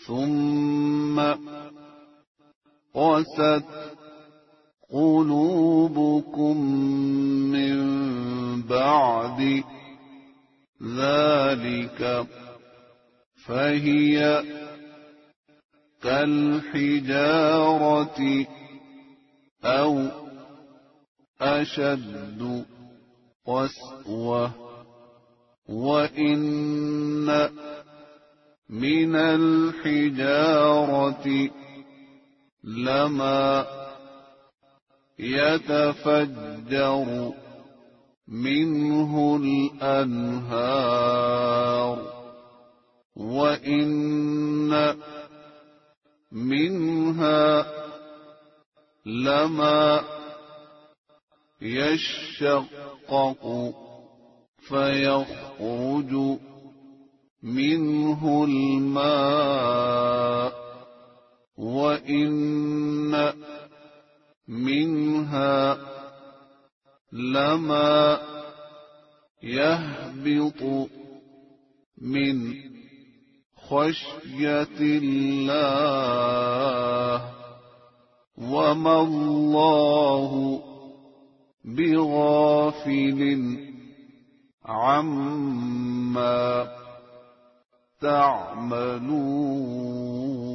ثم قست قلوبكم من بعد ذلك فهي كالحجارة أو أشد قسوة وإن من الحجارة لما يتفجر منه الأنهار وإن منها لما يشقق فيخرج منه الماء وإن منها لما يهبط من خشية الله وما الله بغافل عما تعملون.